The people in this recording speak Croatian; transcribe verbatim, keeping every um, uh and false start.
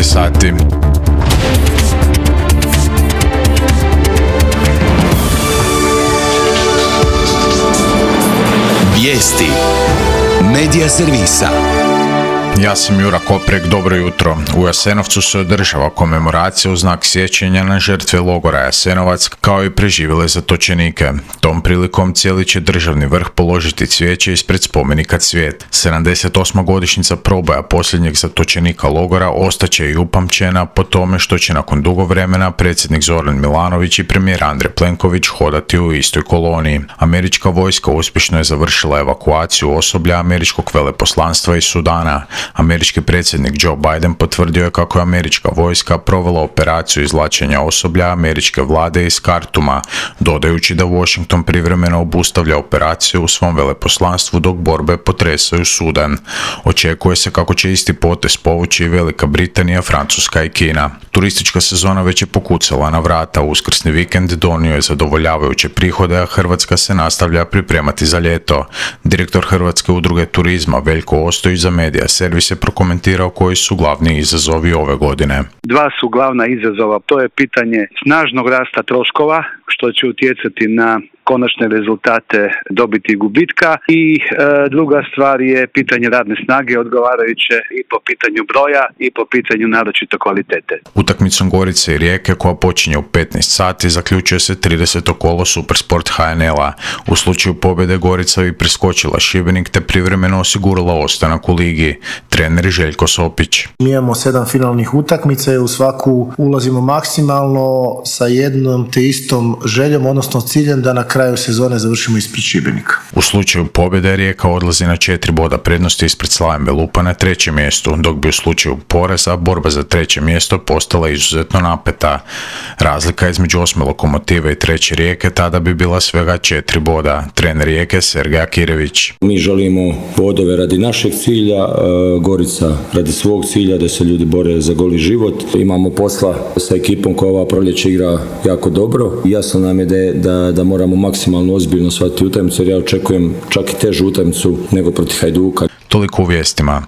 devet sati. Vijesti Medija servisa. Ja sam Jura Koprek, dobro jutro. U Jasenovcu se održava komemoracija u znak sjećanja na žrtve logora Jasenovac kao i preživjele zatočenike. Tom prilikom cijeli će državni vrh položiti cvijeće ispred spomenika Cvijet. sedamdeset osma godišnjica proboja posljednjeg zatočenika logora ostaće i upamćena po tome što će nakon dugo vremena predsjednik Zoran Milanović i premijer Andrej Plenković hodati u istoj koloniji. Američka vojska uspješno je završila evakuaciju osoblja američkog veleposlanstva iz Sudana. Američki predsjednik Joe Biden potvrdio je kako je američka vojska provela operaciju izvlačenja osoblja američke vlade iz Kartuma, dodajući da Washington privremeno obustavlja operaciju u svom veleposlanstvu dok borbe potresaju Sudan. Očekuje se kako će isti potez povući i Velika Britanija, Francuska i Kina. Turistička sezona već je pokucala na vrata, uskrsni vikend donio je zadovoljavajuće prihode, a Hrvatska se nastavlja pripremati za ljeto. Direktor Hrvatske udruge turizma Veljko Ostojić za Medija servis je prokomentirao koji su glavni izazovi ove godine. Dva su glavna izazova, to je pitanje snažnog rasta troškova, što će utjecati na konačne rezultate dobiti i gubitka i e, druga stvar je pitanje radne snage odgovarajuće i po pitanju broja i po pitanju naročito kvalitete. Utakmicom Gorice i Rijeke koja počinje u petnaest sati zaključuje se trideseto kolo Supersport H N L-a. U slučaju pobjede Gorica bi preskočila Šibenik te privremeno osigurala ostanak u ligi. Trener Željko Sopić. Mi imamo sedam finalnih utakmica i u svaku ulazimo maksimalno sa jednom te istom željom, odnosno ciljem da na kraju sezone završimo ispred Šibenika. U slučaju pobjede Rijeka odlazi na četiri boda prednosti ispred Slaven Belupa na trećem mjestu, dok bi u slučaju poraza borba za treće mjesto postala izuzetno napeta. Razlika između osme Lokomotive i treće Rijeke tada bi bila svega četiri boda. Trener Rijeke Sergej Akirević. Mi želimo bodove radi našeg cilja, Gorica radi svog cilja, da se ljudi bore za goli život. Imamo posla sa ekipom koja ova proljeće igra jako dobro. Jasno nam je da, da, da moramo maksimalno ozbiljno shvatiti utakmicu, jer ja očekujem čak i težu utakmicu nego protiv Hajduka. Toliko u vijestima.